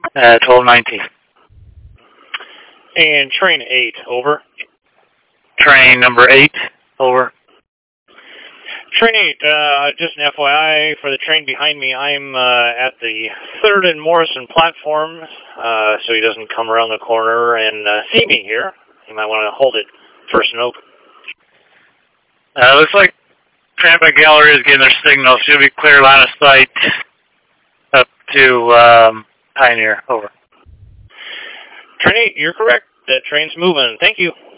1219. And train 8, over. Train number 8, over. Train 8, just an FYI for the train behind me, I'm at the 3rd and Morrison platform, so he doesn't come around the corner and see me here. You might want to hold it first and open. Looks like Traffic Gallery is getting their signal. Should be clear line of sight up to Pioneer, over. Train 8, you're correct. That train's moving. Thank you.